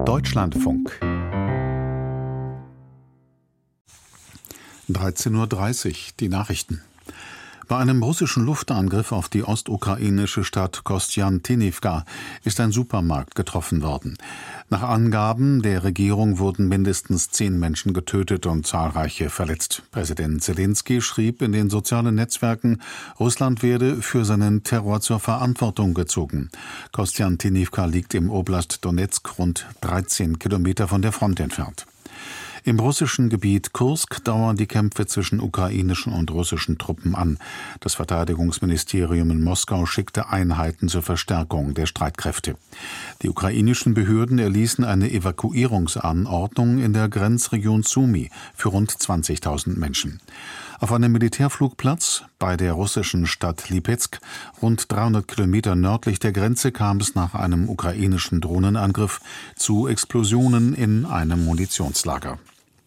Deutschlandfunk 13:30 Uhr, die Nachrichten. Bei einem russischen Luftangriff auf die ostukrainische Stadt Kostjantinivka ist ein Supermarkt getroffen worden. Nach Angaben der Regierung wurden mindestens 10 Menschen getötet und zahlreiche verletzt. Präsident Selenskyj schrieb in den sozialen Netzwerken, Russland werde für seinen Terror zur Verantwortung gezogen. Kostjantinivka liegt im Oblast Donezk rund 13 Kilometer von der Front entfernt. Im russischen Gebiet Kursk dauern die Kämpfe zwischen ukrainischen und russischen Truppen an. Das Verteidigungsministerium in Moskau schickte Einheiten zur Verstärkung der Streitkräfte. Die ukrainischen Behörden erließen eine Evakuierungsanordnung in der Grenzregion Sumy für rund 20.000 Menschen. Auf einem Militärflugplatz bei der russischen Stadt Lipezk, rund 300 Kilometer nördlich der Grenze, kam es nach einem ukrainischen Drohnenangriff zu Explosionen in einem Munitionslager.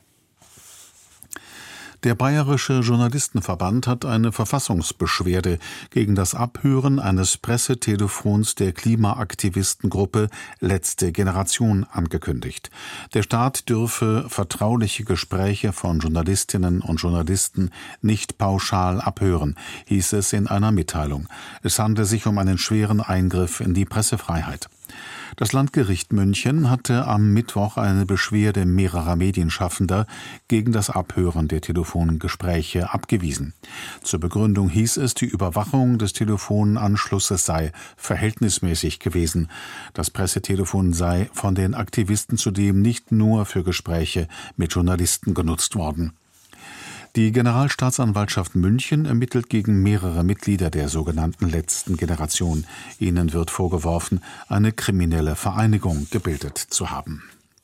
Der Bayerische Journalistenverband hat eine Verfassungsbeschwerde gegen das Abhören eines Pressetelefons der Klimaaktivistengruppe Letzte Generation angekündigt. Der Staat dürfe vertrauliche Gespräche von Journalistinnen und Journalisten nicht pauschal abhören, hieß es in einer Mitteilung. Es handle sich um einen schweren Eingriff in die Pressefreiheit. Das Landgericht München hatte am Mittwoch eine Beschwerde mehrerer Medienschaffender gegen das Abhören der Telefongespräche abgewiesen. Zur Begründung hieß es, die Überwachung des Telefonanschlusses sei verhältnismäßig gewesen. Das Pressetelefon sei von den Aktivisten zudem nicht nur für Gespräche mit Journalisten genutzt worden. Die Generalstaatsanwaltschaft München ermittelt gegen mehrere Mitglieder der sogenannten Letzten Generation. Ihnen wird vorgeworfen, eine kriminelle Vereinigung gebildet zu haben.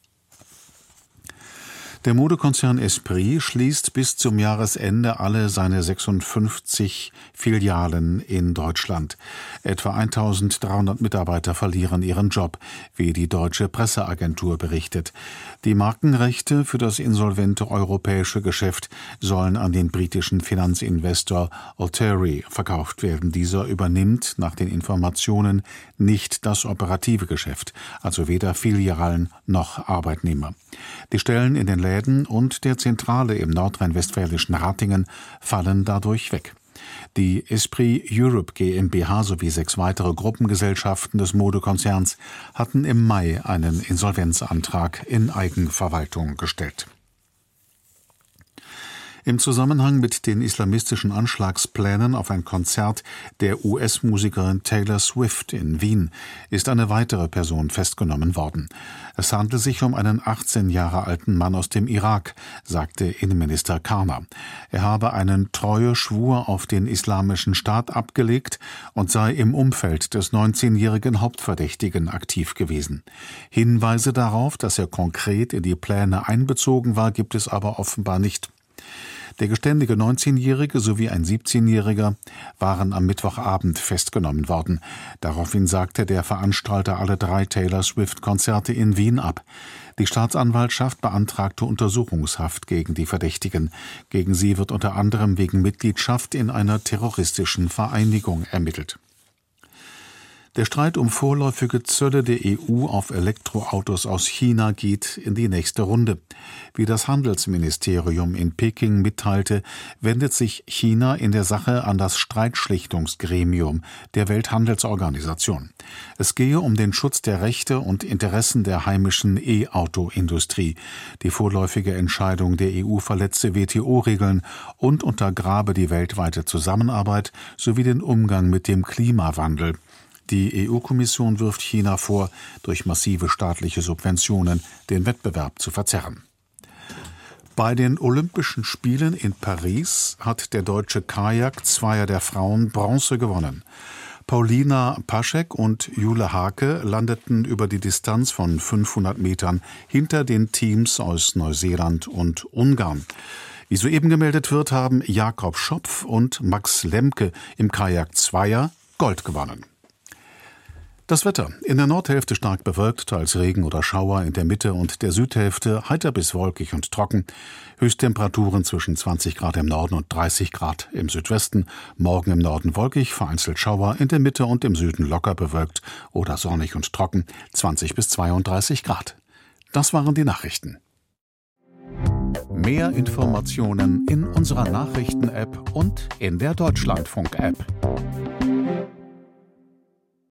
Der Modekonzern Esprit schließt bis zum Jahresende alle seine 56 Filialen in Deutschland. Etwa 1.300 Mitarbeiter verlieren ihren Job, wie die Deutsche Presseagentur berichtet. Die Markenrechte für das insolvente europäische Geschäft sollen an den britischen Finanzinvestor Alteri verkauft werden. Dieser übernimmt nach den Informationen nicht das operative Geschäft, also weder Filialen noch Arbeitnehmer. Die Stellen in den Läden und der Zentrale im nordrhein-westfälischen Ratingen fallen dadurch weg. Die Esprit Europe GmbH sowie 6 weitere Gruppengesellschaften des Modekonzerns hatten im Mai einen Insolvenzantrag in Eigenverwaltung gestellt. Im Zusammenhang mit den islamistischen Anschlagsplänen auf ein Konzert der US-Musikerin Taylor Swift in Wien ist eine weitere Person festgenommen worden. Es handelt sich um einen 18 Jahre alten Mann aus dem Irak, sagte Innenminister Karner. Er habe einen Treueschwur auf den Islamischen Staat abgelegt und sei im Umfeld des 19-jährigen Hauptverdächtigen aktiv gewesen. Hinweise darauf, dass er konkret in die Pläne einbezogen war, gibt es aber offenbar nicht. Der geständige 19-Jährige sowie ein 17-Jähriger waren am Mittwochabend festgenommen worden. Daraufhin sagte der Veranstalter alle 3 Taylor Swift-Konzerte in Wien ab. Die Staatsanwaltschaft beantragte Untersuchungshaft gegen die Verdächtigen. Gegen sie wird unter anderem wegen Mitgliedschaft in einer terroristischen Vereinigung ermittelt. Der Streit um vorläufige Zölle der EU auf Elektroautos aus China geht in die nächste Runde. Wie das Handelsministerium in Peking mitteilte, wendet sich China in der Sache an das Streitschlichtungsgremium der Welthandelsorganisation. Es gehe um den Schutz der Rechte und Interessen der heimischen E-Auto-Industrie. Die vorläufige Entscheidung der EU verletze WTO-Regeln und untergrabe die weltweite Zusammenarbeit sowie den Umgang mit dem Klimawandel. Die EU-Kommission wirft China vor, durch massive staatliche Subventionen den Wettbewerb zu verzerren. Bei den Olympischen Spielen in Paris hat der deutsche Kajak-Zweier der Frauen Bronze gewonnen. Paulina Paschek und Jule Hake landeten über die Distanz von 500 Metern hinter den Teams aus Neuseeland und Ungarn. Wie soeben gemeldet wird, haben Jakob Schopf und Max Lemke im Kajak-Zweier Gold gewonnen. Das Wetter. In der Nordhälfte stark bewölkt, teils Regen oder Schauer, in der Mitte und der Südhälfte heiter bis wolkig und trocken. Höchsttemperaturen zwischen 20 Grad im Norden und 30 Grad im Südwesten. Morgen im Norden wolkig, vereinzelt Schauer, in der Mitte und im Süden locker bewölkt oder sonnig und trocken, 20 bis 32 Grad. Das waren die Nachrichten. Mehr Informationen in unserer Nachrichten-App und in der Deutschlandfunk-App.